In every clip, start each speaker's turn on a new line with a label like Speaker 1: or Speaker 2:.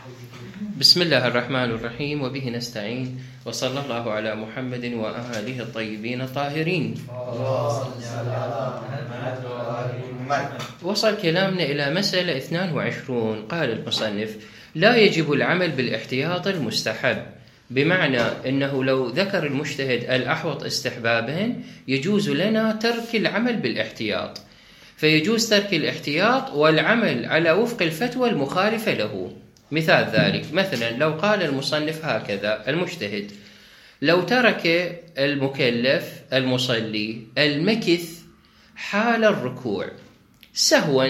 Speaker 1: بسم الله الرحمن الرحيم وبه نستعين وصلى الله على محمد وآله الطيبين الطاهرين. وصل كلامنا إلى مسألة 22. قال المصنف: لا يجب العمل بالاحتياط المستحب، بمعنى أنه لو ذكر المجتهد الأحوط استحبابا يجوز لنا ترك العمل بالاحتياط، فيجوز ترك الاحتياط والعمل على وفق الفتوى المخالفة له. مثال ذلك مثلا لو قال المصنف هكذا: المجتهد لو ترك المكلف المصلي المكث حال الركوع سهوا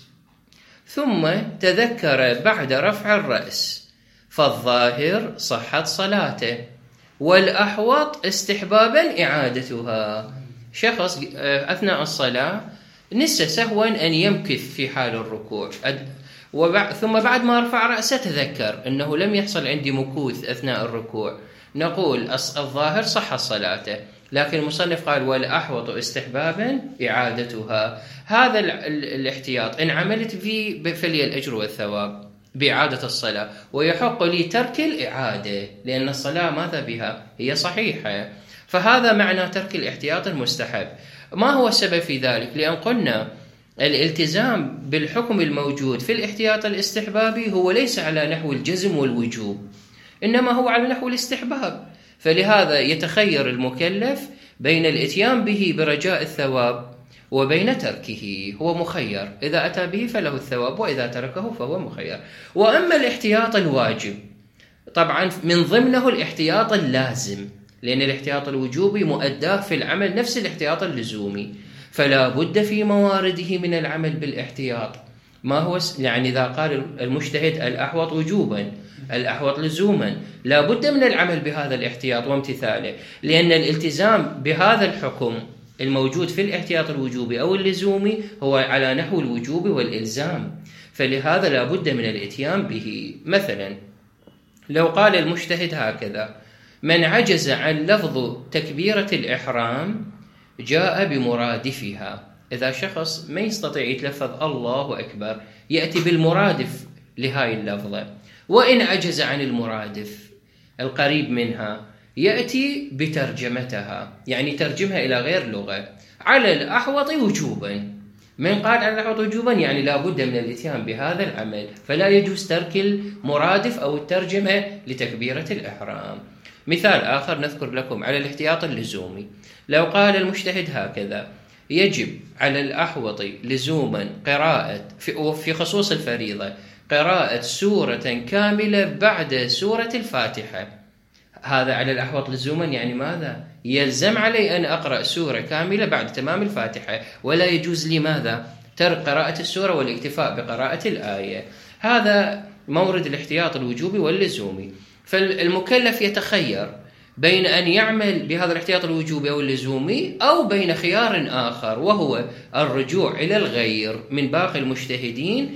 Speaker 1: ثم تذكر بعد رفع الرأس فالظاهر صحت صلاته، والأحوط استحبابا إعادتها. شخص أثناء الصلاة نسى سهوا أن يمكث في حال الركوع، ثم بعد ما رفع رأسه تذكر أنه لم يحصل عندي مكوث أثناء الركوع، نقول الظاهر صح صلاته، لكن المصنف قال والأحوط استحبابا إعادتها. هذا الاحتياط إن عملت فيه فلي الأجر والثواب بإعادة الصلاة، ويحق لي ترك الإعادة لأن الصلاة ماذا بها؟ هي صحيحة. فهذا معنى ترك الاحتياط المستحب. ما هو السبب في ذلك؟ لأن قلنا الالتزام بالحكم الموجود في الاحتياط الاستحبابي هو ليس على نحو الجزم والوجوب، إنما هو على نحو الاستحباب، فلهذا يتخير المكلف بين الاتيان به برجاء الثواب وبين تركه. هو مخير، إذا أتى به فله الثواب وإذا تركه فهو مخير. وأما الاحتياط الواجب طبعا من ضمنه الاحتياط اللازم، لأن الاحتياط الوجوبي مؤداه في العمل نفس الاحتياط اللزومي، فلا بد في موارده من العمل بالاحتياط. ما هو يعني إذا قال المجتهد الأحوط وجوبا الأحوط لزوما، لا بد من العمل بهذا الاحتياط وامتثاله، لأن الالتزام بهذا الحكم الموجود في الاحتياط الوجوبي أو اللزومي هو على نحو الوجوب والإلزام، فلهذا لا بد من الاتيان به. مثلا لو قال المجتهد هكذا: من عجز عن لفظ تكبيرة الإحرام جاء بمرادفها. إذا شخص ما يستطيع يتلفظ الله أكبر يأتي بالمرادف لهاي اللفظة، وإن عجز عن المرادف القريب منها يأتي بترجمتها، يعني ترجمها إلى غير لغة على الأحوط وجوبا. من قال على الأحوط وجوبا يعني لا بد من الاتيان بهذا العمل، فلا يجوز ترك المرادف أو الترجمة لتكبيرة الإحرام. مثال آخر نذكر لكم على الاحتياط اللزومي: لو قال المجتهد هكذا: يجب على الأحوط لزوما قراءة في خصوص الفريضة قراءة سورة كاملة بعد سورة الفاتحة. هذا على الأحوط لزوما يعني ماذا؟ يلزم علي أن أقرأ سورة كاملة بعد تمام الفاتحة، ولا يجوز لي ماذا؟ ترك قراءة السورة والاكتفاء بقراءة الآية. هذا مورد الاحتياط الوجوبي واللزومي. فالمكلف يتخير بين أن يعمل بهذا الاحتياط الوجوبي أو اللزومي أو بين خيار آخر، وهو الرجوع إلى الغير من باقي المجتهدين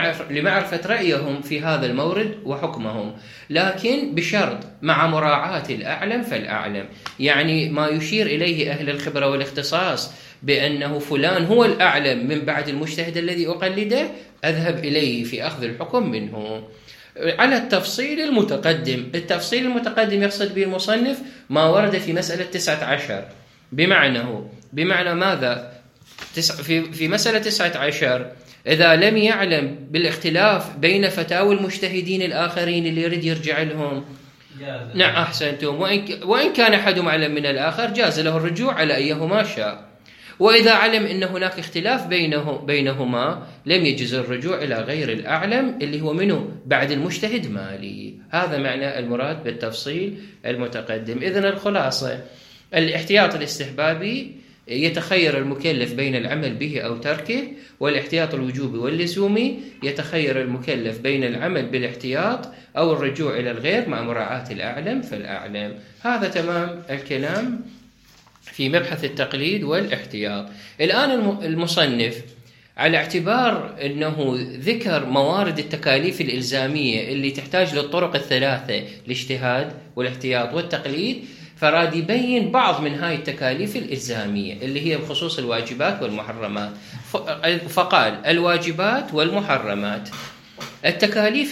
Speaker 1: لمعرفة رأيهم في هذا المورد وحكمهم، لكن بشرط مع مراعاة الأعلم فالأعلم. يعني ما يشير إليه أهل الخبرة والاختصاص بأنه فلان هو الأعلم من بعد المجتهد الذي أقلده، أذهب إليه في أخذ الحكم منه على التفصيل المتقدم. التفصيل المتقدم يقصد به المصنف ما ورد في مسألة 19، بمعنى ماذا؟ في مسألة 19 إذا لم يعلم بالاختلاف بين فتاوى المجتهدين الآخرين اللي يريد يرجع لهم، نعم أحسنتم، وإن كان أحدهم أعلم من الآخر جاز له الرجوع على أيهما شاء. وإذا علم أن هناك اختلاف بينهما لم يجوز الرجوع إلى غير الأعلم اللي هو منه بعد المجتهد مالي. هذا معنى المراد بالتفصيل المتقدم. إذن الخلاصة: الاحتياط الاستحبابي يتخير المكلف بين العمل به أو تركه، والاحتياط الوجوبي واللزومي يتخير المكلف بين العمل بالاحتياط أو الرجوع إلى الغير مع مراعاة الأعلم فالأعلم. هذا تمام الكلام في مبحث التقليد والاحتياط. الآن المصنف على اعتبار أنه ذكر موارد التكاليف الإلزامية اللي تحتاج للطرق الثلاثة: الاجتهاد والاحتياط والتقليد، فراد يبين بعض من هاي التكاليف الإلزامية اللي هي بخصوص الواجبات والمحرمات. فقال: الواجبات والمحرمات التكاليف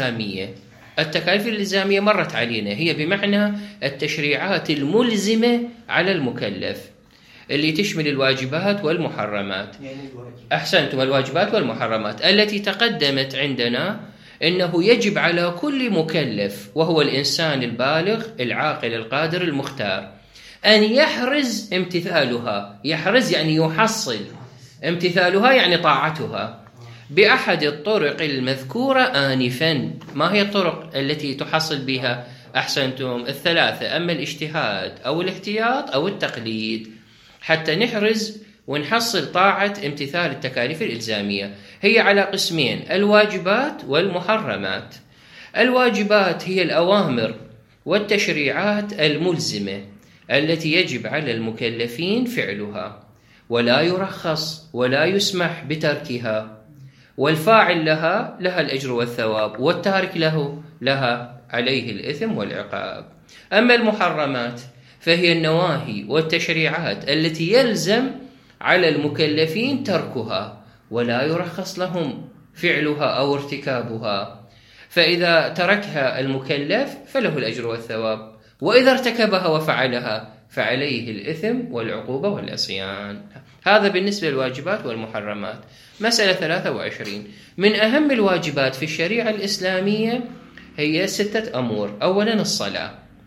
Speaker 1: الإلزامية مرت علينا، هي بمعنى التشريعات الملزمة على المكلف اللي تشمل الواجبات والمحرمات. أحسنتم، الواجبات والمحرمات التي تقدمت عندنا إنه يجب على كل مكلف وهو الإنسان البالغ العاقل القادر المختار أن يحرز امتثالها. يحرز يعني يحصل، امتثالها يعني طاعتها بأحد الطرق المذكورة آنفا. ما هي الطرق التي تحصل بها؟ أحسنتم، الثلاثة: أما الاجتهاد أو الاحتياط أو التقليد، حتى نحرز ونحصل طاعة امتثال التكاليف الإلزامية. هي على قسمين: الواجبات والمحرمات. الواجبات هي الأوامر والتشريعات الملزمة التي يجب على المكلفين فعلها، ولا يرخص ولا يسمح بتركها، والفاعل لها الأجر والثواب، والتارك لها عليه الإثم والعقاب. أما المحرمات فهي النواهي والتشريعات التي يلزم على المكلفين تركها ولا يرخص لهم فعلها أو ارتكابها، فإذا تركها المكلف فله الأجر والثواب، وإذا ارتكبها وفعلها فعليه الإثم والعقوبة والعصيان. هذا بالنسبة للواجبات والمحرمات. مسألة 23: من أهم الواجبات في الشريعة الإسلامية هي 6 أمور. أولا الصلاة،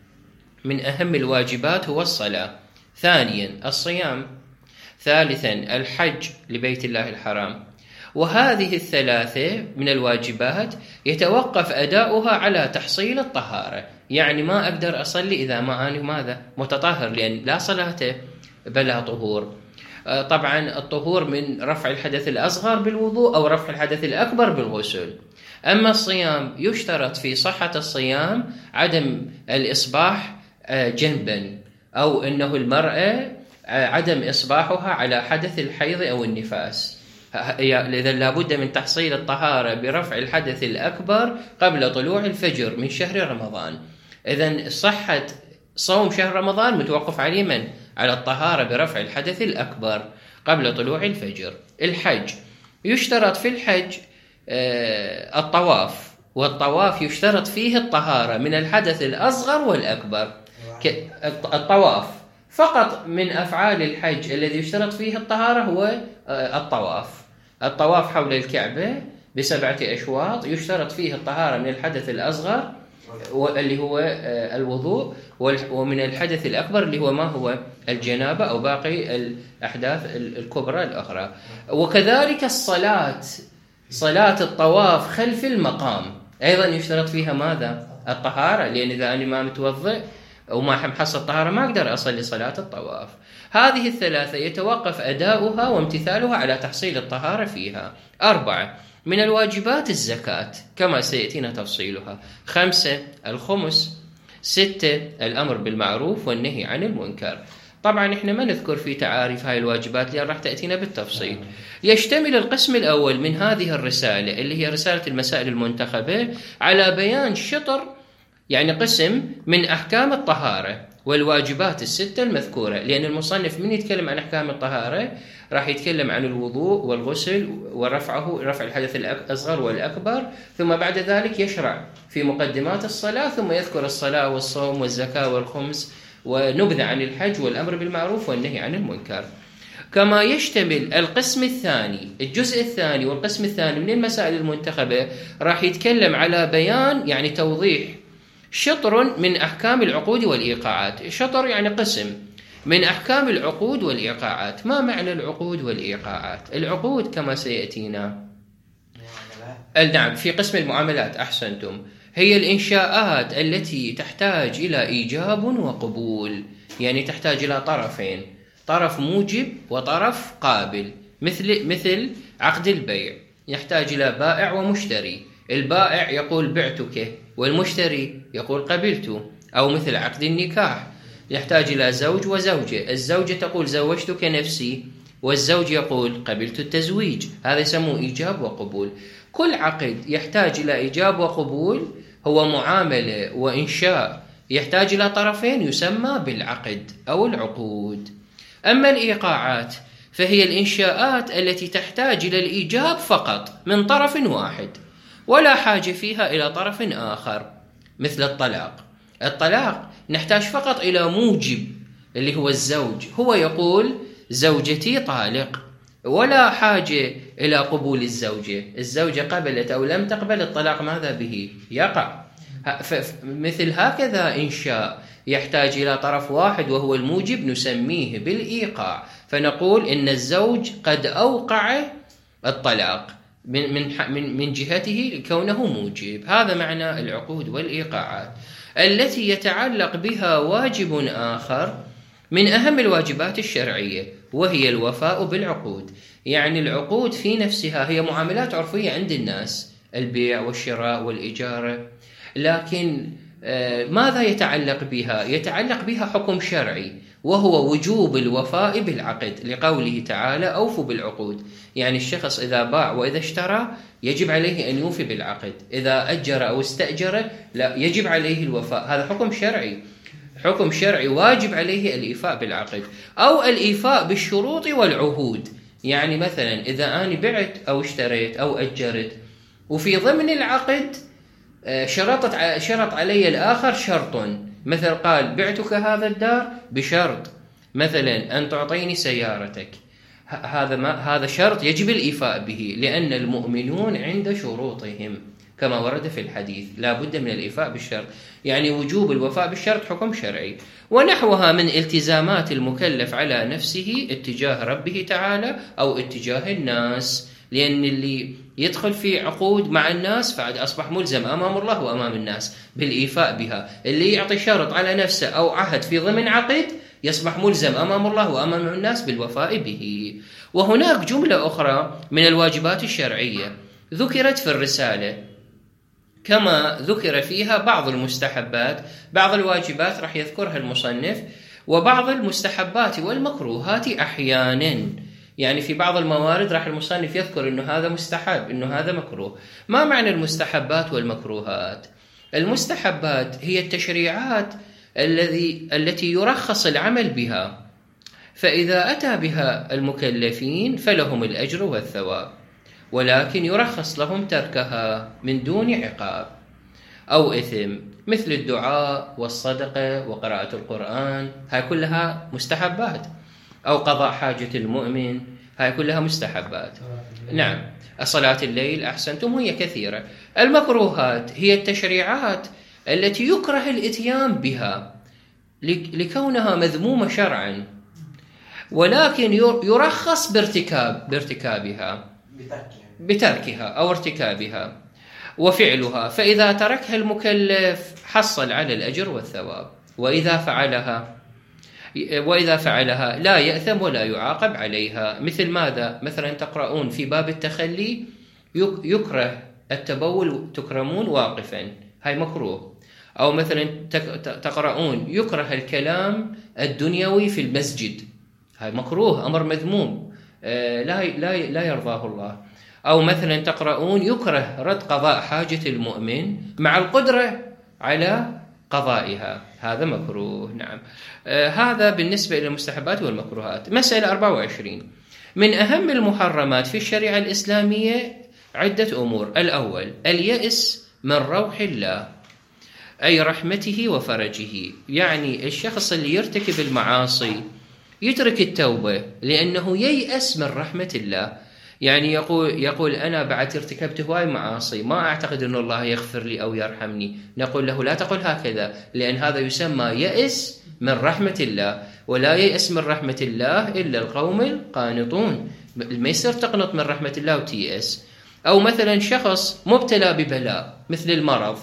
Speaker 1: من أهم الواجبات هو الصلاة. ثانيا الصيام. ثالثا الحج لبيت الله الحرام. وهذه الثلاثة من الواجبات يتوقف أداؤها على تحصيل الطهارة، يعني ما أقدر أصلي إذا ما أنا ماذا؟ متطهر، لأن لا صلاة بلا طهور. طبعا الطهور من رفع الحدث الأصغر بالوضوء أو رفع الحدث الأكبر بالغسل. أما الصيام يشترط في صحة الصيام عدم الإصباح جنبا، أو أنه المرأة عدم إصباحها على حدث الحيض أو النفاس. إذا لابد من تحصيل الطهارة برفع الحدث الأكبر قبل طلوع الفجر من شهر رمضان. إذن صحة صوم شهر رمضان متوقف عليه من؟ على الطهارة برفع الحدث الأكبر قبل طلوع الفجر. الحج يشترط في الحج الطواف، والطواف يشترط فيه الطهارة من الحدث الأصغر والأكبر. الطواف فقط من أفعال الحج الذي يشترط فيه الطهارة هو الطواف حول الكعبة ب7 أشواط يشترط فيه الطهارة من الحدث الأصغر اللي هو الوضوء، ومن الحدث الأكبر اللي هو ما هو؟ الجنابة أو باقي الأحداث الكبرى الأخرى. وكذلك صلاة الطواف خلف المقام أيضا يشترط فيها ماذا؟ الطهارة، لأن إذا أنا ما متوضئ وما حصل الطهارة ما أقدر أصلي صلاة الطواف. هذه الثلاثة يتوقف أداؤها وامتثالها على تحصيل الطهارة فيها. 4 من الواجبات الزكاة كما سيأتينا تفصيلها. 5 الخمس. 6 الأمر بالمعروف والنهي عن المنكر. طبعا احنا ما نذكر في تعاريف هاي الواجبات لأن راح تأتينا بالتفصيل. يشتمل القسم الأول من هذه الرسالة اللي هي رسالة المسائل المنتخبة على بيان شطر، يعني قسم من أحكام الطهارة والواجبات ال6 المذكورة، لأن المصنف من يتكلم عن أحكام الطهارة راح يتكلم عن الوضوء والغسل ورفع الحدث الأصغر والأكبر، ثم بعد ذلك يشرع في مقدمات الصلاة، ثم يذكر الصلاة والصوم والزكاة والخمس ونبذة عن الحج والأمر بالمعروف والنهي عن المنكر. كما يشتمل القسم الثاني، الجزء الثاني والقسم الثاني من المسائل المنتخبة راح يتكلم على بيان، يعني توضيح شطر من أحكام العقود والإيقاعات. شطر يعني قسم من أحكام العقود والإيقاعات. ما معنى العقود والإيقاعات؟ العقود كما سيأتينا نعم في قسم المعاملات. أحسنتم، هي الإنشاءات التي تحتاج إلى إيجاب وقبول، يعني تحتاج إلى طرفين، طرف موجب وطرف قابل، مثل عقد البيع يحتاج إلى بائع ومشتري. البائع يقول بعتك والمشتري يقول قبلت. أو مثل عقد النكاح يحتاج إلى زوج وزوجة، الزوجة تقول زوجتك نفسي والزوج يقول قبلت التزويج. هذا يسموه إيجاب وقبول. كل عقد يحتاج إلى إيجاب وقبول هو معاملة وإنشاء يحتاج إلى طرفين يسمى بالعقد أو العقود. أما الإيقاعات فهي الإنشاءات التي تحتاج إلى الإيجاب فقط من طرف واحد، ولا حاجة فيها إلى طرف آخر، مثل الطلاق نحتاج فقط إلى موجب اللي هو الزوج، هو يقول زوجتي طالق، ولا حاجة إلى قبول الزوجة قبلت أو لم تقبل، الطلاق ماذا به؟ يقع. مثل هكذا إنشاء يحتاج إلى طرف واحد وهو الموجب، نسميه بالإيقاع، فنقول إن الزوج قد أوقع الطلاق من جهته كونه موجب. هذا معنى العقود والإيقاعات التي يتعلق بها واجب آخر من أهم الواجبات الشرعية، وهي الوفاء بالعقود. يعني العقود في نفسها هي معاملات عرفية عند الناس، البيع والشراء والإجارة، لكن ماذا يتعلق بها؟ يتعلق بها حكم شرعي، وهو وجوب الوفاء بالعقد، لقوله تعالى أوفوا بالعقود. يعني الشخص إذا باع وإذا اشترى يجب عليه أن يوفي بالعقد، إذا أجر أو استأجر لا يجب عليه الوفاء. هذا حكم شرعي واجب عليه الإيفاء بالعقد أو الإيفاء بالشروط والعهود. يعني مثلا إذا أنا بعت أو اشتريت أو أجرت، وفي ضمن العقد شرط علي الآخر شرط، مثل قال بعتك هذا الدار بشرط مثلا أن تعطيني سيارتك، هذا شرط يجب الإيفاء به، لأن المؤمنون عند شروطهم كما ورد في الحديث لا بد من الإيفاء بالشرط. يعني وجوب الوفاء بالشرط حكم شرعي. ونحوها من التزامات المكلف على نفسه اتجاه ربه تعالى أو اتجاه الناس، لأن اللي يدخل في عقود مع الناس فعد أصبح ملزم أمام الله وأمام الناس بالإيفاء بها. اللي يعطي شرط على نفسه أو عهد في ضمن عقد يصبح ملزم أمام الله وأمام الناس بالوفاء به. وهناك جملة أخرى من الواجبات الشرعية ذكرت في الرسالة، كما ذكر فيها بعض المستحبات. بعض الواجبات راح يذكرها المصنف، وبعض المستحبات والمكروهات أحيانا. يعني في بعض الموارد راح المصنف يذكر إنه هذا مستحب، إنه هذا مكروه. ما معنى المستحبات والمكروهات؟ المستحبات هي التشريعات التي يرخص العمل بها، فإذا أتى بها المكلفين فلهم الأجر والثواب، ولكن يرخص لهم تركها من دون عقاب أو إثم، مثل الدعاء والصدقة وقراءة القرآن، هاي كلها مستحبات، أو قضاء حاجة المؤمن، هاي كلها مستحبات. نعم، صلاة الليل أحسنتم، هي كثيرة. المكروهات هي التشريعات التي يكره الإتيان بها لكونها مذمومة شرعا، ولكن يرخص بارتكابها، بتركها أو ارتكابها وفعلها، فإذا تركها المكلف حصل على الأجر والثواب، وإذا فعلها لا يأثم ولا يعاقب عليها. مثل ماذا؟ مثلا تقرؤون في باب التخلي يكره التبول تكرمون واقفا، هاي مكروه. أو مثلا تقرؤون يكره الكلام الدنيوي في المسجد، هاي مكروه، أمر مذموم لا يرضاه الله. أو مثلا تقرؤون يكره رد قضاء حاجة المؤمن مع القدرة على قضائها، هذا مكروه. نعم، هذا بالنسبة إلى المستحبات والمكروهات. مسألة 24 من أهم المحرمات في الشريعة الإسلامية عدة أمور. الأول اليأس من روح الله، أي رحمته وفرجه. يعني الشخص اللي يرتكب المعاصي يترك التوبة لأنه ييأس من رحمة الله. يعني يقول أنا بعد ارتكبت هواي معاصي، ما أعتقد أن الله يغفر لي أو يرحمني. نقول له لا تقل هكذا، لأن هذا يسمى يأس من رحمة الله، ولا ييأس من رحمة الله إلا القوم القانطون. ما يصير تقنط من رحمة الله وتيأس. أو مثلا شخص مبتلى ببلاء مثل المرض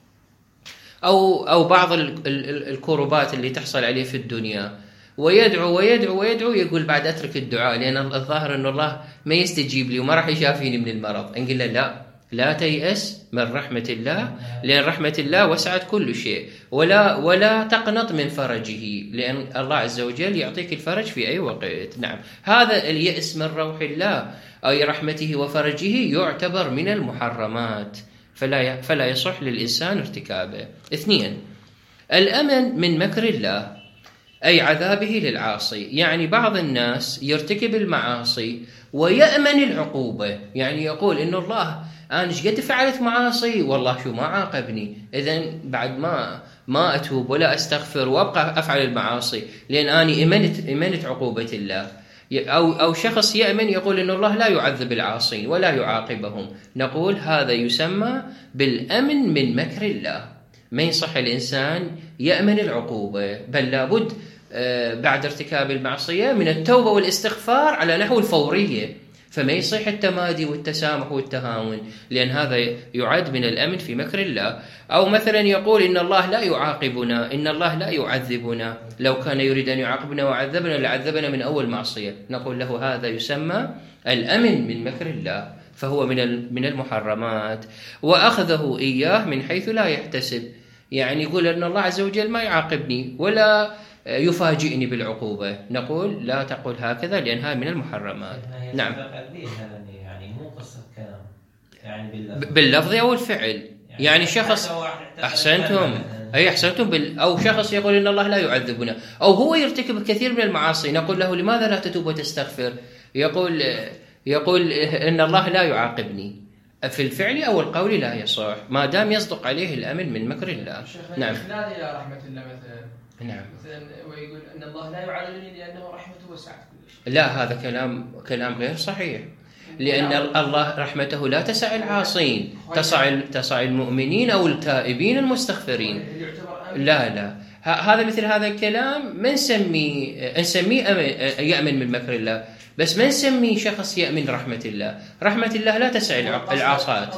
Speaker 1: أو بعض الكروبات اللي تحصل عليه في الدنيا، ويدعو ويدعو ويدعو، يقول بعد أترك الدعاء لأن الظاهر أن الله ما يستجيب لي وما راح يشافيني من المرض. نقول له لا تيأس من رحمة الله، لأن رحمة الله وسعت كل شيء، ولا تقنط من فرجه، لأن الله عز وجل يعطيك الفرج في أي وقت. نعم، هذا اليأس من روح الله أي رحمته وفرجه يعتبر من المحرمات، فلا يصح للإنسان ارتكابه. 2 الأمن من مكر الله، أي عذابه للعاصي. يعني بعض الناس يرتكب المعاصي ويأمن العقوبة. يعني يقول إن الله أنا إيش قد فعلت معاصي والله شو ما عاقبني، إذن بعد ما أتوب ولا أستغفر وأبقى أفعل المعاصي لأن أني إمنت عقوبة الله. أو شخص يأمن يقول إن الله لا يعذب العاصين ولا يعاقبهم، نقول هذا يسمى بالأمن من مكر الله. ما يصح الإنسان يأمن العقوبة، بل لابد بعد ارتكاب المعصية من التوبة والاستغفار على نحو الفورية، فما يصح التمادي والتسامح والتهاون، لأن هذا يعد من الأمن في مكر الله. أو مثلا يقول إن الله لا يعاقبنا، إن الله لا يعذبنا، لو كان يريد أن يعاقبنا وعذبنا لعذبنا من أول معصية، نقول له هذا يسمى الأمن من مكر الله، فهو من المحرمات. وأخذه إياه من حيث لا يحتسب، يعني يقول أن الله عز وجل ما يعاقبني ولا يفاجئني بالعقوبة، نقول لا تقول هكذا لأنها من المحرمات. نعم،
Speaker 2: يعني مو قصة كلام، يعني
Speaker 1: باللفظ أو الفعل. يعني شخص أحسنتم أو شخص يقول إن الله لا يعذبنا، أو هو يرتكب كثير من المعاصي، نقول له لماذا لا تتوب وتستغفر؟ يقول إن الله لا يعاقبني، في الفعل أو القول لا يصح ما دام يصدق عليه الأمن من مكر الله. نعم،
Speaker 3: لا إلى رحمة الله مثلا.
Speaker 1: نعم،
Speaker 3: مثلا ويقول أن الله لا يعذبني لأنه رحمته وسعت كل شيء.
Speaker 1: لا، هذا كلام غير صحيح، لأن الله رحمته لا تسع العاصين، تسع المؤمنين أو التائبين المستغفرين. لا، هذا مثل هذا الكلام ما نسميه يأمن من مكر الله، بس ما نسميه شخص يأمن رحمة الله. رحمة الله لا تسع العاصات.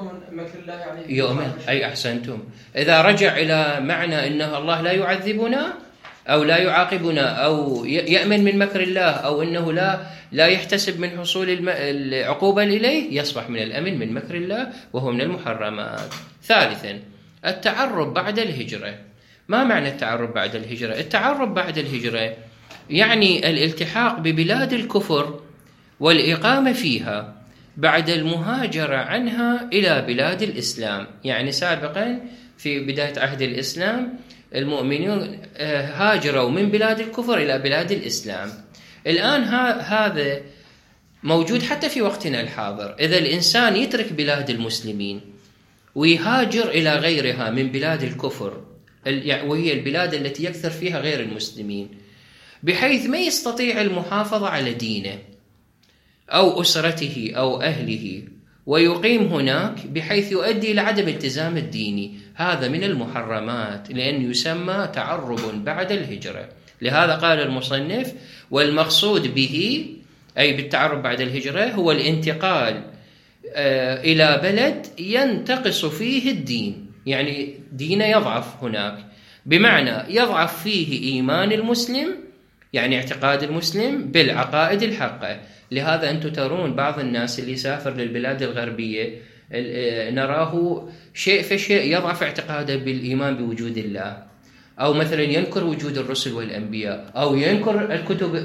Speaker 1: يؤمن، أي أحسنتم. إذا رجع إلى معنى أنه الله لا يعذبنا أو لا يعاقبنا أو يأمن من مكر الله أو أنه لا يحتسب من حصول العقوبة إليه، يصبح من الأمن من مكر الله وهو من المحرمات. ثالثا، التعرب بعد الهجرة. ما معنى التعرب بعد الهجرة؟ التعرب بعد الهجرة يعني الالتحاق ببلاد الكفر والإقامة فيها بعد المهاجرة عنها إلى بلاد الإسلام. يعني سابقا في بداية عهد الإسلام المؤمنون هاجروا من بلاد الكفر إلى بلاد الإسلام. الآن هذا موجود حتى في وقتنا الحاضر. إذا الإنسان يترك بلاد المسلمين ويهاجر إلى غيرها من بلاد الكفر، وهي البلاد التي يكثر فيها غير المسلمين، بحيث ما يستطيع المحافظة على دينه أو أسرته أو أهله، ويقيم هناك بحيث يؤدي إلى عدم التزام الديني، هذا من المحرمات، لأن يسمى تعرب بعد الهجرة. لهذا قال المصنف: والمقصود به أي بالتعرب بعد الهجرة هو الانتقال إلى بلد ينتقص فيه الدين، يعني دينه يضعف هناك، بمعنى يضعف فيه إيمان المسلم، يعني اعتقاد المسلم بالعقائد الحقة. لهذا أنتم ترون بعض الناس اللي يسافر للبلاد الغربية نراه شيء فشيء يضعف اعتقاده بالإيمان بوجود الله، أو مثلا ينكر وجود الرسل والأنبياء، أو ينكر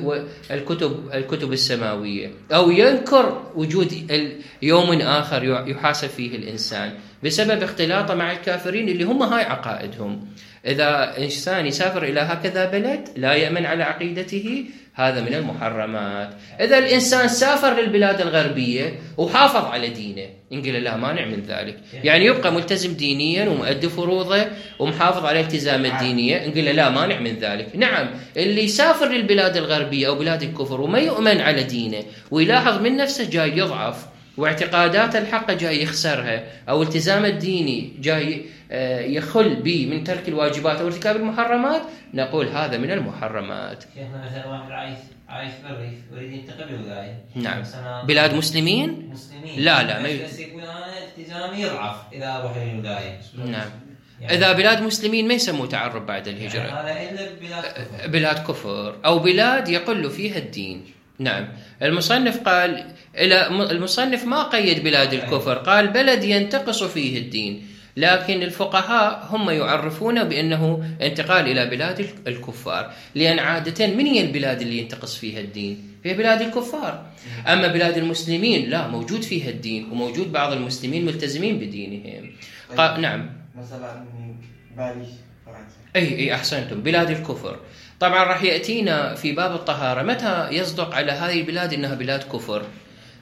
Speaker 1: الكتب السماوية، أو ينكر وجود يوم آخر يحاسب فيه الإنسان بسبب اختلاطه مع الكافرين اللي هم هاي عقائدهم. إذا إنسان يسافر إلى هكذا بلد لا يأمن على عقيدته، هذا من المحرمات. إذا الإنسان سافر للبلاد الغربية وحافظ على دينه، نقول له ما نعمل ذلك، يعني يبقى ملتزم دينيا ومؤدي فروضه ومحافظ على التزام الدينية، نقول له لا ما نعمل ذلك. نعم، اللي يسافر للبلاد الغربية أو بلاد الكفر وما يؤمن على دينه ويلاحظ من نفسه جاي يضعف واعتقادات الحق جاي يخسرها، أو التزام الديني جاي يخل به من ترك الواجبات أو ارتكاب المحرمات، نقول هذا من المحرمات.
Speaker 2: شيخنا مثلا واحد عايش بالريف ويريد ينتقل لولاية،
Speaker 1: نعم، بلاد مسلمين لا ما
Speaker 2: يقول أنا التزامي يضعف إذا أروح للولاية.
Speaker 1: نعم، يعني إذا بلاد مسلمين ما يسموه تعرب بعد الهجرة،
Speaker 2: يعني هذا إلا
Speaker 1: بلاد كفر أو بلاد يقل فيها الدين. نعم، المصنف ما قيد بلاد الكفر، قال بلد ينتقص فيه الدين، لكن الفقهاء هم يعرفون بأنه انتقال إلى بلاد الكفار، لأن عادة من هي البلاد اللي ينتقص فيها الدين؟ هي بلاد الكفار. أما بلاد المسلمين لا، موجود فيها الدين وموجود بعض المسلمين ملتزمين بدينهم. نعم،
Speaker 4: مثلا باريس فرنسا.
Speaker 1: أي أحسنتم، بلاد الكفر. طبعا راح يأتينا في باب الطهارة متى يصدق على هذه البلاد إنها بلاد كفر.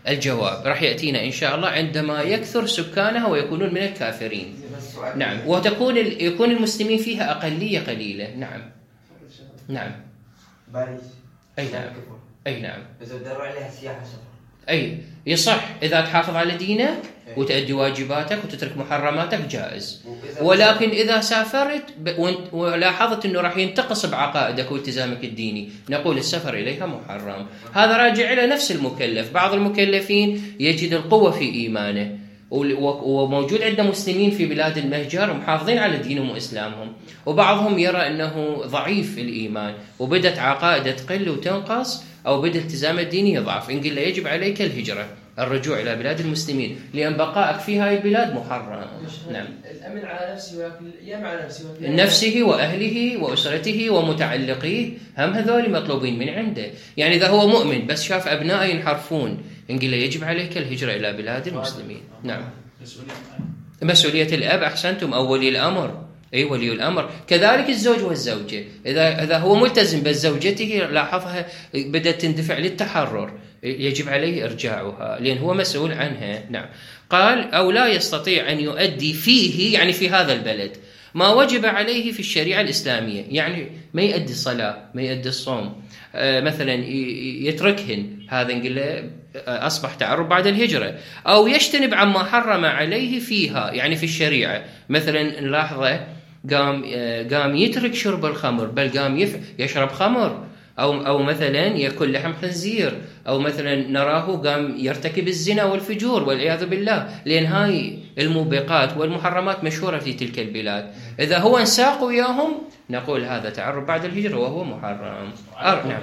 Speaker 1: الجواب راح يأتينا إن شاء الله عندما يكثر سكانها ويكونون من الكافرين. نعم، يكون المسلمين فيها أقلية قليلة. نعم نعم.
Speaker 4: باريس.
Speaker 1: أي نعم. أي نعم.
Speaker 4: إذا داروا عليها سياحة سفر.
Speaker 1: أي يصح إذا تحافظ على دينك وتأدي واجباتك وتترك محرماتك جائز. ولكن إذا سافرت ولاحظت أنه راح ينتقص بعقائدك والتزامك الديني، نقول السفر إليها محرم. هذا راجع إلى نفس المكلف. بعض المكلفين يجد القوة في إيمانه، وموجود عندنا مسلمين في بلاد المهجر محافظين على دينهم وإسلامهم، وبعضهم يرى أنه ضعيف الإيمان وبدت عقائده تقل وتنقص أو بدأ التزام الديني يضعف. إن قل يجب عليك الهجرة، الرجوع إلى بلاد المسلمين، لأن بقائك في هذه البلاد محرم. نعم.
Speaker 3: الأمن على نفسه ولكن الأيام على
Speaker 1: نفسه وأهله وأسرته ومتعلقيه، هم هذول مطلوبين من عنده. يعني إذا هو مؤمن بس شاف أبنائه ينحرفون، إن قل يجب عليك الهجرة إلى بلاد المسلمين. نعم. مسؤولية الأب، أحسنتم، أو ولي الأمر. أي ولي الأمر. كذلك الزوج والزوجة، إذا هو ملتزم بزوجته لاحظها بدأت تندفع للتحرر، يجب عليه إرجاعها لأن هو مسؤول عنها. نعم. قال أو لا يستطيع أن يؤدي فيه، يعني في هذا البلد، ما وجب عليه في الشريعة الإسلامية، يعني ما يؤدي الصلاة، ما يؤدي الصوم، مثلا يتركهن، هذا نقول أصبح تعرض بعد الهجرة. أو يجتنب عما حرم عليه فيها، يعني في الشريعة، مثلا نلاحظه قام يترك شرب الخمر، بل قام يشرب خمر، أو مثلا يأكل لحم خنزير، أو مثلا نراه قام يرتكب الزنا والفجور والعياذ بالله، لأن هاي الموبقات والمحرمات مشهورة في تلك البلاد. إذا هو انساق وياهم نقول هذا تعرض بعد الهجرة وهو محرم. نعم.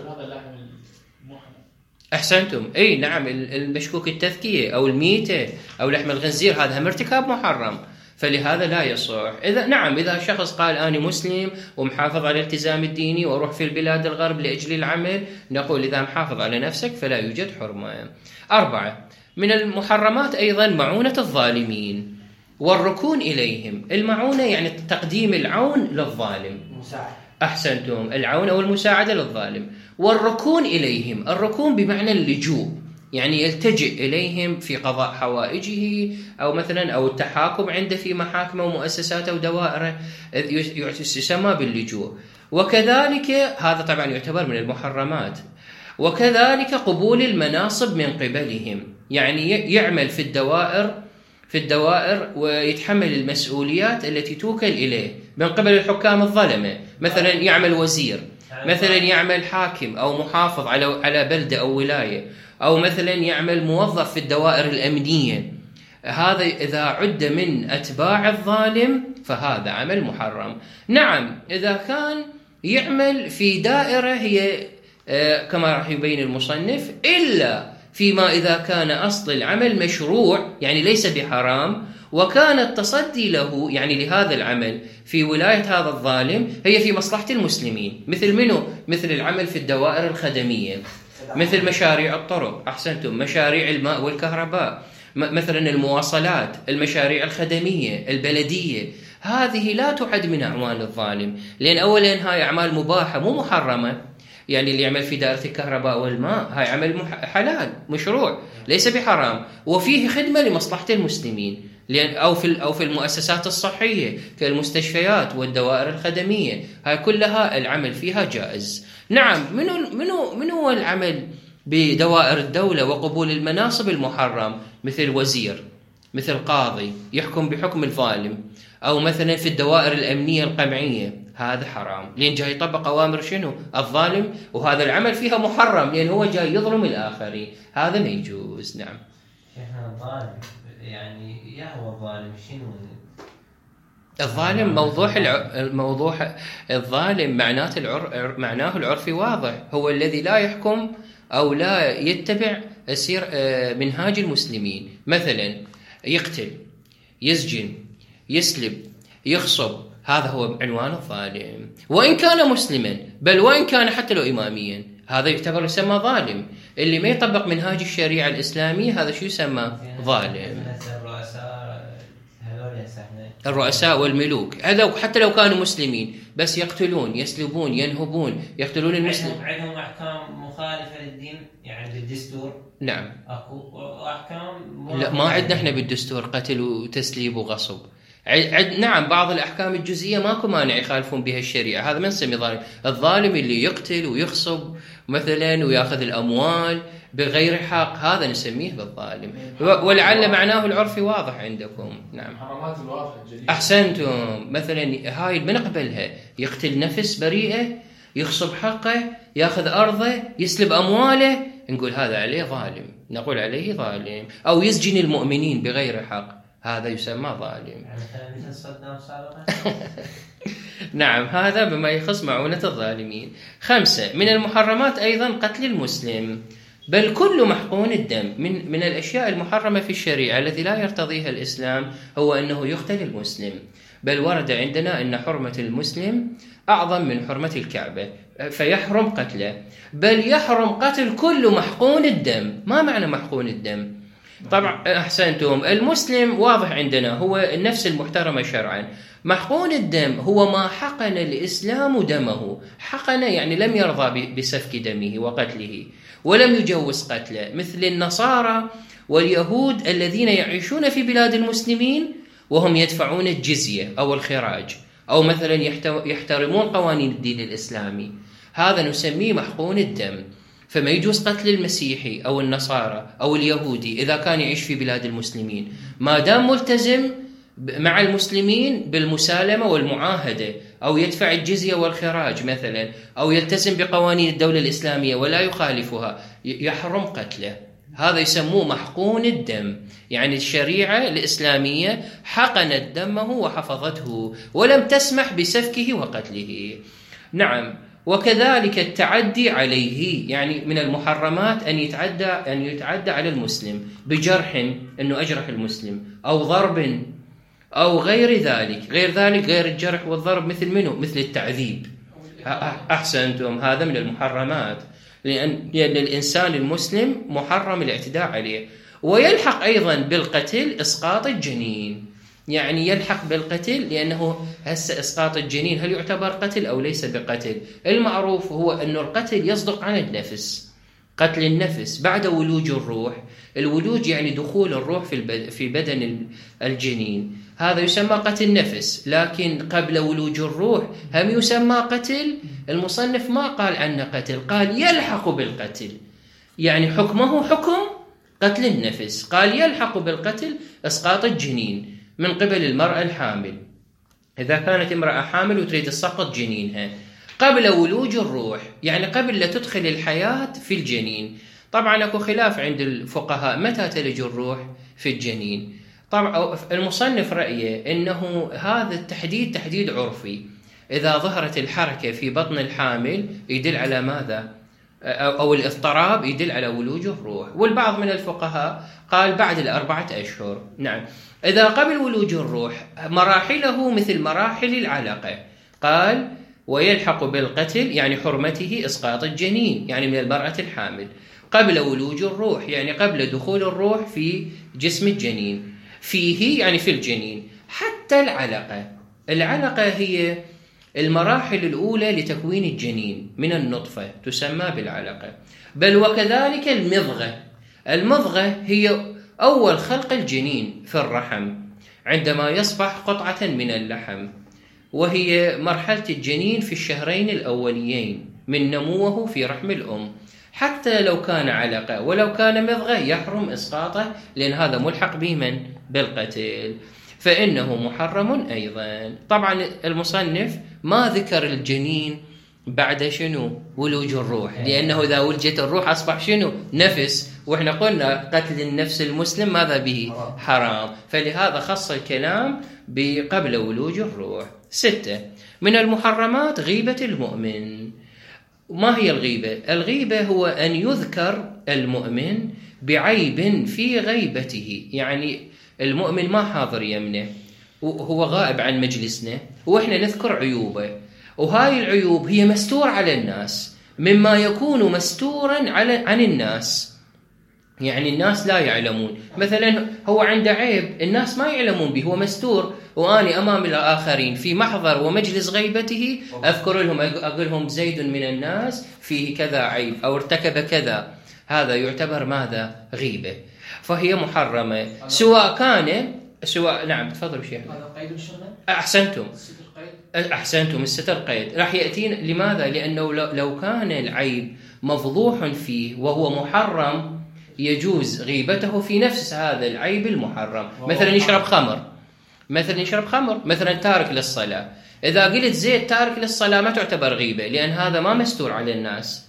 Speaker 1: أحسنتم. أي نعم، المشكوك التذكية أو الميتة أو لحم الخنزير هذا هم ارتكاب محرم، فلهذا لا يصح. إذا شخص قال أنا مسلم ومحافظ على الالتزام الديني وأروح في البلاد الغرب لأجل العمل، نقول إذا محافظ على نفسك فلا يوجد حرمة. 4 من المحرمات أيضا معونة الظالمين والركون إليهم. المعونة يعني تقديم العون للظالم. أحسنتم، العون أو المساعدة للظالم. والركون إليهم، الركون بمعنى اللجوء، يعني يلتجئ إليهم في قضاء حوائجه، أو مثلا أو التحاكم عنده في محاكمه ومؤسساته ودوائره، يسمى باللجوء. وكذلك هذا طبعا يعتبر من المحرمات. وكذلك قبول المناصب من قبلهم، يعني يعمل في الدوائر ويتحمل المسؤوليات التي توكل إليه من قبل الحكام الظلمة، مثلا يعمل وزير، مثلا يعمل حاكم أو محافظ على بلدة أو ولاية، أو مثلا يعمل موظف في الدوائر الأمنية. هذا إذا عد من أتباع الظالم فهذا عمل محرم. نعم، إذا كان يعمل في دائرة هي كما راح يبين المصنف، إلا فيما إذا كان أصل العمل مشروع، يعني ليس بحرام، وكان التصدي له يعني لهذا العمل في ولاية هذا الظالم هي في مصلحة المسلمين. مثل منه؟ مثل العمل في الدوائر الخدمية، مثل مشاريع الطرق، أحسنتم، مشاريع الماء والكهرباء، مثلا المواصلات، المشاريع الخدمية البلدية. هذه لا تعد من أعمال الظالم، لأن أولا هاي أعمال مباحة مو محرمة. يعني اللي يعمل في دائرة الكهرباء والماء هاي عمل حلال مشروع ليس بحرام، وفيه خدمة لمصلحة المسلمين، لأن أو في المؤسسات الصحية كالمستشفيات والدوائر الخدمية، هاي كلها العمل فيها جائز. نعم، من هو العمل بدوائر الدولة وقبول المناصب المحرم؟ مثل وزير، مثل قاضي يحكم بحكم الظالم، أو مثلا في الدوائر الأمنية القمعية، هذا حرام لأن جاي يطبق أوامر شنو؟ الظالم، وهذا العمل فيها محرم لأن هو جاي يظلم الآخرين، هذا ما يجوز. نعم.
Speaker 2: الظالم يعني هو الظالم شنو؟
Speaker 1: الظالم موضوع الظالم معناه العرفي واضح، هو الذي لا يحكم أو لا يتبع منهاج المسلمين، مثلا يقتل، يسجن، يسلب، يغصب، هذا هو عنوان الظالم، وإن كان مسلما، بل وإن كان حتى لو إماميا، هذا يعتبر يسمى ظالم. اللي ما يطبق منهاج الشريعة الإسلامية هذا شو يسمى؟ ظالم. الرؤساء والملوك، هذا حتى لو كانوا مسلمين بس يقتلون، يسلبون، ينهبون، يقتلون المسلم.
Speaker 2: عندهم أحكام مخالفة للدين يعني بالدستور.
Speaker 1: نعم.
Speaker 2: وأحكام
Speaker 1: لا، ما عندنا احنا بالدستور قتل وتسليب وغصب. نعم بعض الأحكام الجزئية ماكو مانع يخالفون بها الشريعة، هذا ما نسميه ظالم. الظالم اللي يقتل ويغصب مثلا ويأخذ الأموال بغير حق، هذا نسميه بالظالم، ولعل معناه العرفي واضح عندكم. نعم.
Speaker 5: حرامات الواقع الجديد.
Speaker 1: أحسنتم. مثلا هاي بنقبلها، يقتل نفس بريئة، يغصب حقه، يأخذ أرضه، يسلب أمواله، نقول هذا عليه ظالم، نقول عليه ظالم. أو يسجن المؤمنين بغير حق، هذا يسمى ظالم.
Speaker 2: مثل صدام سابقا.
Speaker 1: نعم، هذا بما يخص معونة الظالمين. 5 من المحرمات أيضا قتل المسلم، بل كل محقون الدم. من الأشياء المحرمة في الشريعة التي لا يرتضيها الإسلام هو أنه يقتل المسلم، بل ورد عندنا أن حرمة المسلم أعظم من حرمة الكعبة، فيحرم قتله، بل يحرم قتل كل محقون الدم. ما معنى محقون الدم؟ طبعا أحسنتم. المسلم واضح عندنا هو النفس المحترمة شرعا. محقون الدم هو ما حقن الإسلام دمه، حقن يعني لم يرضى بسفك دمه وقتله ولم يجوز قتله، مثل النصارى واليهود الذين يعيشون في بلاد المسلمين وهم يدفعون الجزية أو الخراج، أو مثلا يحترمون قوانين الدين الإسلامي، هذا نسميه محقون الدم. فما يجوز قتل المسيحي أو النصارى أو اليهودي إذا كان يعيش في بلاد المسلمين، ما دام ملتزم مع المسلمين بالمسالمة والمعاهدة، أو يدفع الجزية والخراج مثلا، أو يلتزم بقوانين الدولة الإسلامية ولا يخالفها، يحرم قتله. هذا يسموه محقون الدم، يعني الشريعة الإسلامية حقنت دمه وحفظته ولم تسمح بسفكه وقتله. نعم. وكذلك التعدي عليه، يعني من المحرمات أن يتعدى على المسلم بجرح، أنه أجرح المسلم، أو ضرب، أو غير ذلك. غير الجرح والضرب مثل منه؟ مثل التعذيب. أحسنتم. هذا من المحرمات، لأن الإنسان المسلم محرم الاعتداء عليه. ويلحق أيضا بالقتل إسقاط الجنين، يعني يلحق بالقتل، لأنه هسه إسقاط الجنين هل يعتبر قتل أو ليس بقتل؟ المعروف هو أن القتل يصدق عن النفس، قتل النفس بعد ولوج الروح. الولوج يعني دخول الروح في بدن الجنين، هذا يسمى قتل نفس. لكن قبل ولوج الروح هم يسمى قتل. المصنف ما قال عنه قتل، قال يلحق بالقتل، يعني حكمه حكم قتل النفس. قال يلحق بالقتل إسقاط الجنين من قبل المرأة الحامل، إذا كانت امرأة حامل وتريد تسقط جنينها قبل ولوج الروح، يعني قبل لا تدخل الحياة في الجنين. طبعا أكو خلاف عند الفقهاء متى تلج الروح في الجنين. طبعا المصنف رأيه أنه هذا التحديد تحديد عرفي، إذا ظهرت الحركة في بطن الحامل يدل على ماذا؟ أو الاضطراب يدل على ولوج الروح. والبعض من الفقهاء قال بعد 4 أشهر. نعم. إذا قبل ولوج الروح مراحله مثل مراحل العلقة، قال ويلحق بالقتل يعني حرمته إسقاط الجنين، يعني من المرأة الحامل قبل ولوج الروح، يعني قبل دخول الروح في جسم الجنين، فيه يعني في الجنين. حتى العلقة هي المراحل الأولى لتكوين الجنين من النطفة، تسمى بالعلقة. بل وكذلك المضغة هي أول خلق الجنين في الرحم عندما يصبح قطعة من اللحم، وهي مرحلة الجنين في الشهرين الأوليين من نموه في رحم الأم. حتى لو كان علقة ولو كان مضغة يحرم إسقاطه، لأن هذا ملحق به بالقتل، فإنه محرم أيضا. طبعا المصنف ما ذكر الجنين بعد شنو؟ ولوج الروح، لأنه إذا ولجت الروح أصبح شنو؟ نفس، وإحنا قلنا قتل النفس المسلم ماذا به؟ حرام، فلهذا خص الكلام بقبل ولوج الروح. 6 من المحرمات غيبة المؤمن. ما هي الغيبة؟ الغيبة هو أن يذكر المؤمن بعيب في غيبته، يعني المؤمن ما حاضر يمنه، هو غائب عن مجلسنا وإحنا نذكر عيوبه، وهاي العيوب هي مستور على الناس مما يكون مستورا عن الناس. يعني الناس لا يعلمون. مثلا هو عنده عيب الناس ما يعلمون به، هو مستور، وأني أمام الآخرين في محضر ومجلس غيبته أذكر لهم، أقول لهم زيد من الناس فيه كذا عيب أو ارتكب كذا، هذا يعتبر ماذا؟ غيبة، فهي محرمة. سواء نعم تفضل شيخ.
Speaker 3: هذا قيد الشغل.
Speaker 1: أحسنتم، الستر قيد راح يأتينا. لماذا؟ لأنه لو كان العيب مفضوح فيه وهو محرم يجوز غيبته في نفس هذا العيب المحرم. مثلا يشرب خمر، مثلا تارك للصلاة. إذا قلت زيد تارك للصلاة ما تعتبر غيبة، لأن هذا ما مستور على الناس.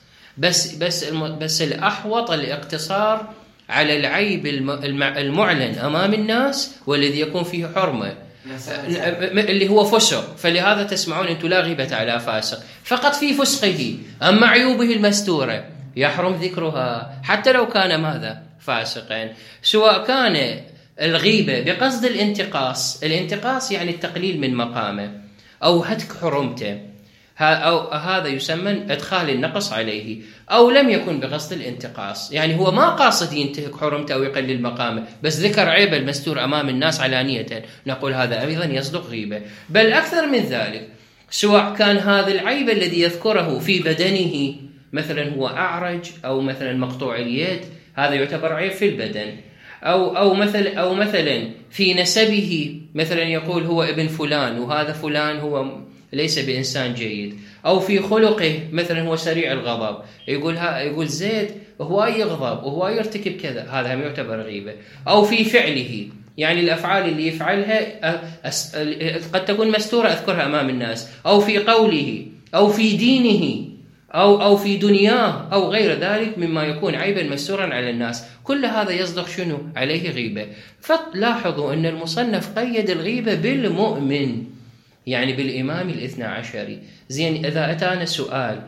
Speaker 1: بس الأحوط الاقتصار على العيب المعلن أمام الناس والذي يكون فيه حرمة، اللي هو فسق. فلهذا تسمعون أنتم لا غيبة على فاسق، فقط في فسقه. أما عيوبه المستورة يحرم ذكرها حتى لو كان ماذا؟ فاسقا. سواء كان الغيبة بقصد الانتقاص يعني التقليل من مقامه أو هتك حرمته، أو هذا يسمى إدخال النقص عليه، أو لم يكن بقصد الانتقاص، يعني هو ما قاصد ينتهك حرمته أو يقلل مقامه، بس ذكر عيب المستور أمام الناس علانية، نقول هذا أيضا يصدق غيبة. بل أكثر من ذلك، سواء كان هذا العيب الذي يذكره في بدنه، مثلا هو أعرج أو مثلا مقطوع اليد، هذا يعتبر عيب في البدن، أو مثلا في نسبه، مثلا يقول هو ابن فلان وهذا فلان هو ليس بإنسان جيد، أو في خلقه مثلا هو سريع الغضب، يقول زيد هو يغضب وهو يرتكب كذا، هذا هم يعتبر غيبة. أو في فعله، يعني الأفعال اللي يفعلها قد تكون مستورة أذكرها أمام الناس، أو في قوله، أو في دينه، أو في دنياه، أو غير ذلك مما يكون عيبا مستورا على الناس، كل هذا يصدق شنو؟ عليه غيبة. فلاحظوا أن المصنف قيد الغيبة بالمؤمن، يعني بالإمام الاثنى عشري. زين، إذا أتانا سؤال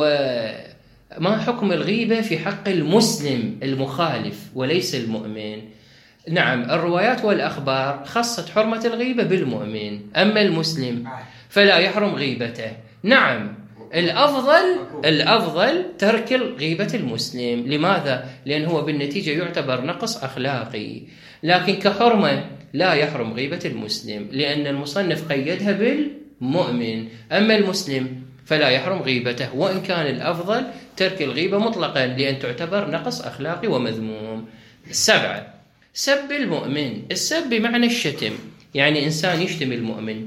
Speaker 1: وما حكم الغيبة في حق المسلم المخالف وليس المؤمن؟ نعم، الروايات والأخبار خصت حرمة الغيبة بالمؤمن، أما المسلم فلا يحرم غيبته. نعم، الأفضل ترك غيبة المسلم. لماذا؟ لأنه بالنتيجة يعتبر نقص أخلاقي، لكن كحرمة لا يحرم غيبة المسلم، لأن المصنف قيدها بالمؤمن. أما المسلم فلا يحرم غيبته، وإن كان الأفضل ترك الغيبة مطلقا، لأن تعتبر نقص أخلاقي ومذموم. 7. سب المؤمن. السب بمعنى الشتم، يعني إنسان يشتم المؤمن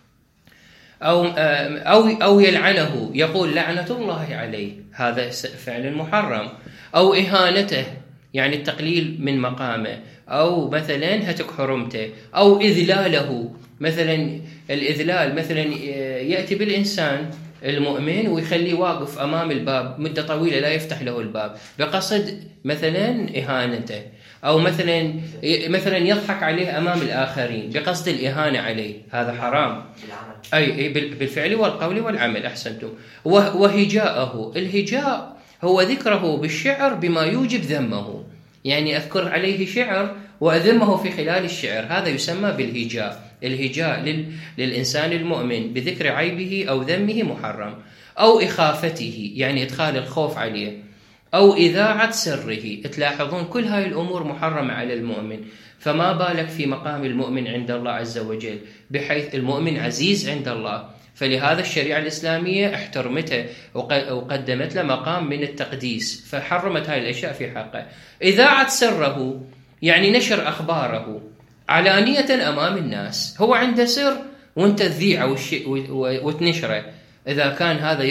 Speaker 1: أو يلعنه، يقول لعنة الله عليه، هذا فعل محرم. أو إهانته، يعني التقليل من مقامه، أو مثلا هتك حرمته، أو إذلاله. مثلا الإذلال، مثلا يأتي بالإنسان المؤمن ويخليه واقف أمام الباب مدة طويلة لا يفتح له الباب بقصد مثلا إهانته، أو مثلا يضحك عليه أمام الآخرين بقصد الإهانة عليه، هذا حرام. أي بالفعل والقول والعمل. أحسنتم. وهجاءه، الهجاء هو ذكره بالشعر بما يوجب ذمه، يعني أذكر عليه شعر وأذمه في خلال الشعر، هذا يسمى بالهجاء. الهجاء للإنسان المؤمن بذكر عيبه أو ذمه محرم. أو إخافته، يعني إدخال الخوف عليه. أو إذاعة سره. تلاحظون كل هاي الأمور محرمة على المؤمن، فما بالك في مقام المؤمن عند الله عز وجل، بحيث المؤمن عزيز عند الله، فلهذا الشريعة الإسلامية احترمته وقدمت له مقام من التقديس، فحرمت هاي الأشياء في حقه. إذاعة سره يعني نشر أخباره علانية أمام الناس، هو عنده سر وانت تذيعه وتنشره، إذا كان هذا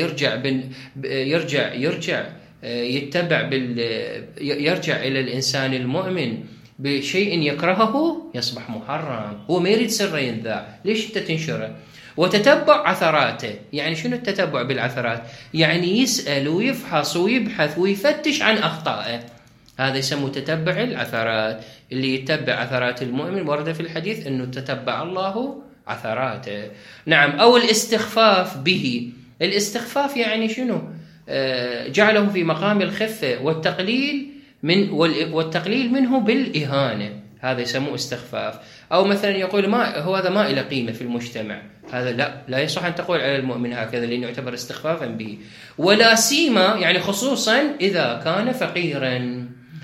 Speaker 1: يرجع إلى الإنسان المؤمن بشيء يكرهه يصبح محرم، هو ما يريد سر ينذاع، ليش أنت تنشره؟ وتتبع عثراته، يعني شنو التتبع بالعثرات؟ يعني يسأل ويفحص ويبحث ويفتش عن أخطائه، هذا يسمى تتبع العثرات. اللي يتبع عثرات المؤمن ورد في الحديث أنه تتبع الله عثراته. نعم. أو الاستخفاف به. الاستخفاف يعني شنو؟ جعله في مقام الخفة والتقليل منه بالإهانة، هذا يسموه استخفاف. أو مثلا يقول هذا ما إلى قيمة في المجتمع، هذا لا يصح أن تقول على المؤمن هكذا، لأنه يعتبر استخفافا به. ولا سيما، يعني خصوصا إذا كان فقيرا،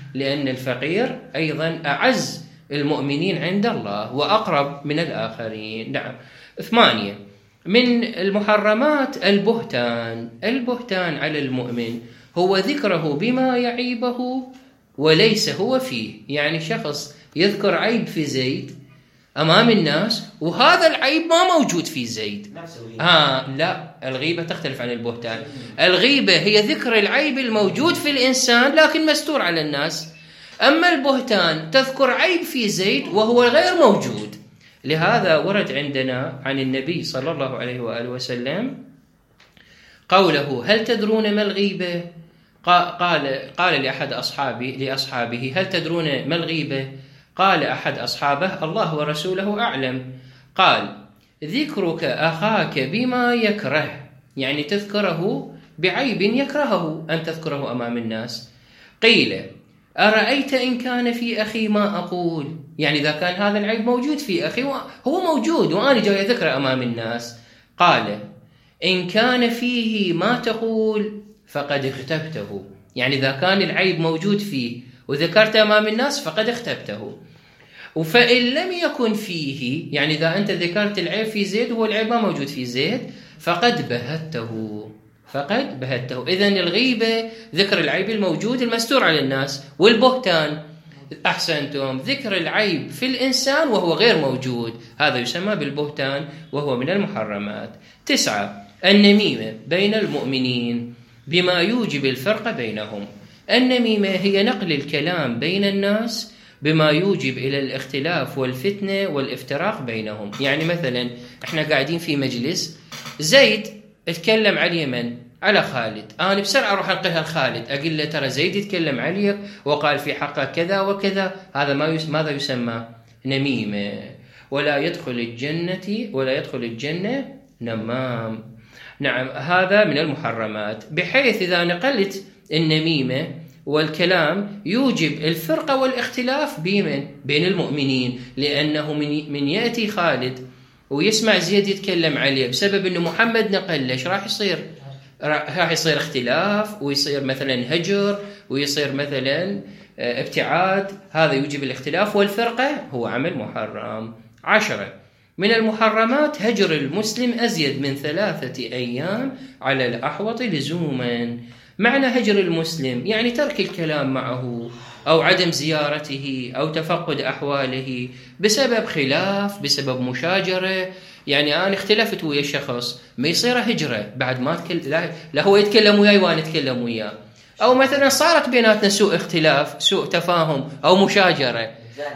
Speaker 1: لأن الفقير أيضا أعز المؤمنين عند الله وأقرب من الآخرين. نعم. 8 من المحرمات البهتان على المؤمن هو ذكره بما يعيبه وليس هو فيه. يعني شخص يذكر عيب في زيد أمام الناس وهذا العيب ما موجود في زيد. لا، الغيبة تختلف عن البهتان. الغيبة هي ذكر العيب الموجود في الإنسان لكن مستور على الناس، أما البهتان تذكر عيب في زيد وهو غير موجود. لهذا ورد عندنا عن النبي صلى الله عليه وآله وسلم قوله: هل تدرون ما الغيبة؟ قال لأحد لأصحابه: هل تدرون ما الغيبة؟ قال أحد أصحابه: الله ورسوله أعلم. قال: ذكرك أخاك بما يكره، يعني تذكره بعيب يكرهه أن تذكره أمام الناس. قيل: أرأيت إن كان في أخي ما أقول؟ يعني إذا كان هذا العيب موجود في أخي هو موجود وأنا جاي أذكره أمام الناس. قال: إن كان فيه ما تقول فقد اغتبته، يعني إذا كان العيب موجود فيه وذكرته أمام الناس فقد اغتبته. وفإن لم يكن فيه، يعني إذا أنت ذكرت العيب في زيد وهو العيب ما موجود في زيد فقد بهته. إذن الغيبة ذكر العيب الموجود المستور على الناس، والبهتان أحسنتم ذكر العيب في الإنسان وهو غير موجود، هذا يسمى بالبهتان وهو من المحرمات. 9 النميمة بين المؤمنين بما يوجب الفرق بينهم. النميمة هي نقل الكلام بين الناس بما يوجب إلى الاختلاف والفتنة والافتراق بينهم. يعني مثلا احنا قاعدين في مجلس، زيد اتكلم على اليمن على خالد، أنا بسرعة أروح أنقلها لخالد أقول له ترى زيد يتكلم عليك وقال في حقك كذا وكذا. هذا ماذا يسمى؟ نميمة. ولا يدخل الجنة نمام. نعم، هذا من المحرمات، بحيث إذا نقلت النميمة والكلام يوجب الفرقة والاختلاف بين المؤمنين، لأنه من يأتي خالد ويسمع زيد يتكلم عليه بسبب أنه محمد نقل له، راح يصير اختلاف، ويصير مثلا هجر، ويصير مثلا ابتعاد. هذا يوجب الاختلاف والفرقة، هو عمل محرم. 10 من المحرمات هجر المسلم أزيد من 3 أيام على الأحوط لزوما. معنى هجر المسلم يعني ترك الكلام معه أو عدم زيارته أو تفقد أحواله بسبب خلاف، بسبب مشاجرة. يعني أنا اختلفت ويا الشخص، ما يصير هجرة بعد ما لا هو يتكلم وياي وأنا أتكلم وياه، أو مثلا صارت بيناتنا سوء اختلاف، سوء تفاهم أو مشاجرة،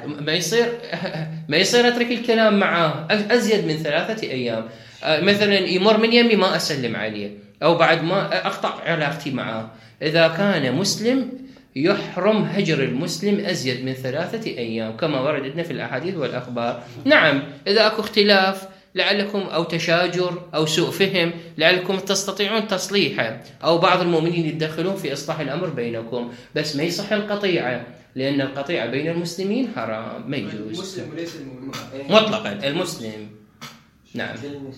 Speaker 1: ما يصير أترك الكلام معه أزيد من 3 أيام. مثلا يمر من يمي ما أسلم عليه، أو بعد ما أقطع علاقتي معه. إذا كان مسلم يحرم هجر المسلم أزيد من 3 أيام كما وردنا في الأحاديث والأخبار. نعم، إذا أكو اختلاف لعلكم أو تشاجر أو سوء فهم لعلكم تستطيعون تصليحه، أو بعض المؤمنين يتدخلون في إصلاح الأمر بينكم، بس ما يصح القطيعة، لأن القطيعة بين المسلمين حرام، ما يجوز.
Speaker 3: المسلم وليس
Speaker 1: مطلقا المسلم. نعم،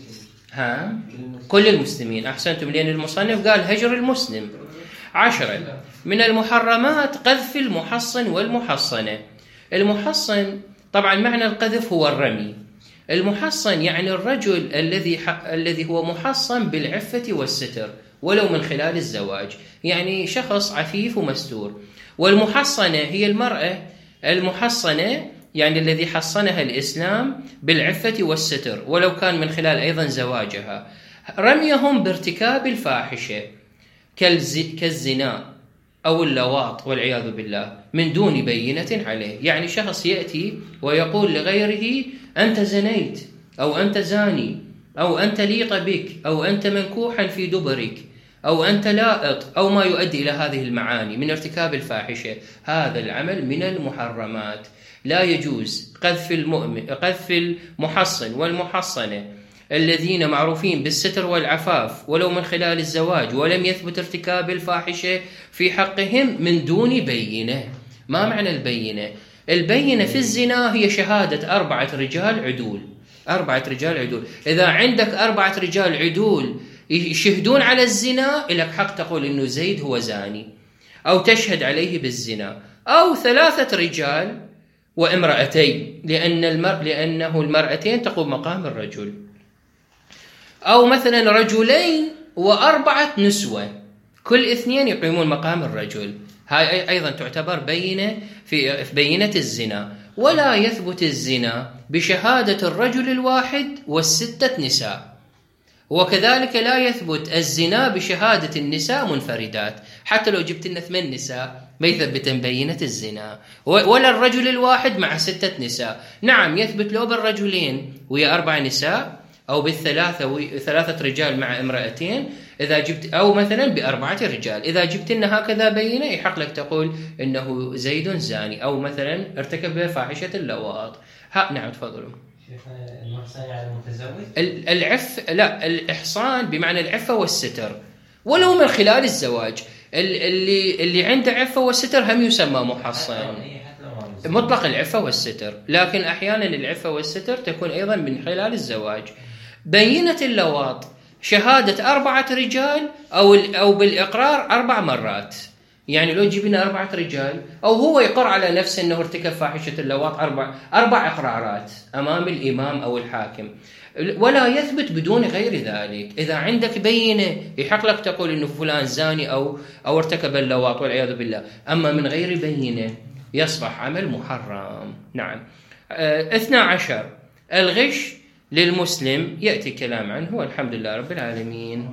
Speaker 1: كل المسلمين. أحسنتم، لأن المصنف قال هجر المسلم. 10 من المحرمات قذف المحصن والمحصنة. المحصن طبعا معنى القذف هو الرمي. المحصن يعني الرجل الذي هو محصن بالعفة والستر ولو من خلال الزواج، يعني شخص عفيف ومستور. والمحصنة هي المرأة المحصنة، يعني الذي حصنها الإسلام بالعفة والستر ولو كان من خلال أيضا زواجها. رميهم بارتكاب الفاحشة كالزنا أو اللواط والعياذ بالله من دون بينة عليه. يعني شخص يأتي ويقول لغيره أنت زنيت، أو أنت زاني، أو أنت ليط بك، أو أنت منكوحا في دبرك، أو أنت لائط، أو ما يؤدي إلى هذه المعاني من ارتكاب الفاحشة. هذا العمل من المحرمات، لا يجوز. قذف المحصن والمحصنة الذين معروفين بالستر والعفاف ولو من خلال الزواج ولم يثبت ارتكاب الفاحشة في حقهم من دون بينة. ما معنى البينة؟ البينة في الزنا هي شهادة 4 رجال عدول. 4 رجال عدول. إذا عندك 4 رجال عدول يشهدون على الزنا، لك حق تقول إنه زيد هو زاني، أو تشهد عليه بالزنا. أو 3 رجال وامرأتين، لأنه المرأتين تقوم مقام الرجل، أو مثلا رجلين و4 نسوة، كل 2 يقيمون مقام الرجل. هاي أيضا تعتبر بينة في بينة الزنا. ولا يثبت الزنا بشهادة الرجل الواحد و6 نساء، وكذلك لا يثبت الزنا بشهادة النساء منفردات. حتى لو جبت لنا 8 نساء ما يثبتن بينة الزنا، ولا الرجل الواحد مع 6 نساء. نعم يثبت لو بالرجلين ويا 4 نساء، أو ب3 رجال مع امرأتين، إذا جبت، أو مثلا ب4 رجال. إذا جبت لنا هكذا بينة يحق لك تقول إنه زيد زاني، أو مثلا ارتكب فاحشة اللواط. نعم تفضلوا.
Speaker 2: المحصن يعني المتزوج؟
Speaker 1: لا، الإحصان بمعنى العفة والستر، ولو من خلال الزواج. اللي عنده عفة والستر هم يسمى محصن، مطلق العفة والستر. لكن أحيانا العفة والستر تكون أيضا من خلال الزواج. بينة اللواط شهادة 4 رجال أو بالإقرار 4 مرات. يعني لو جبنا 4 رجال، أو هو يقر على نفسه أنه ارتكب فاحشة اللواط 4 إقرارات أمام الإمام أو الحاكم، ولا يثبت بدون غير ذلك. إذا عندك بينة يحق لك تقول إنه فلان زاني أو ارتكب اللواط والعياذ بالله. أما من غير بينة يصبح عمل محرم. نعم. 12 الغش للمسلم، يأتي كلام عنه، والحمد لله رب العالمين.